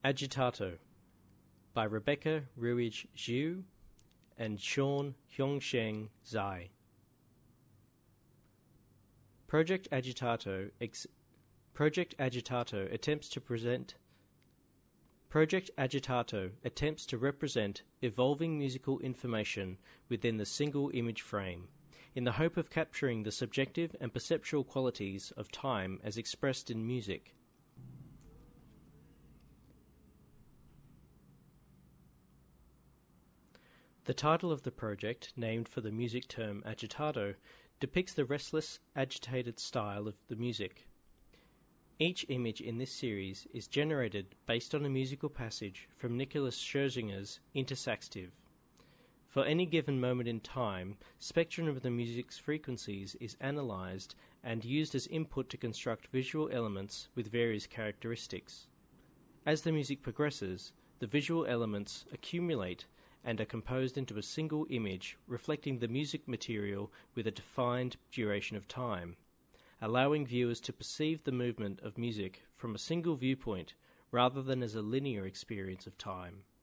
Agitato by Rebecca Ruij Xiu and Sean Hyongsheng Zai. Project Agitato attempts to represent evolving musical information within the single image frame, in the hope of capturing the subjective and perceptual qualities of time as expressed in music. The title of the project, named for the music term agitato, depicts the restless, agitated style of the music. Each image in this series is generated based on a musical passage from Nicholas Scherzinger's Intersaxtive. For any given moment in time, spectrum of the music's frequencies is analyzed and used as input to construct visual elements with various characteristics. As the music progresses, the visual elements accumulate and are composed into a single image reflecting the music material with a defined duration of time, allowing viewers to perceive the movement of music from a single viewpoint rather than as a linear experience of time.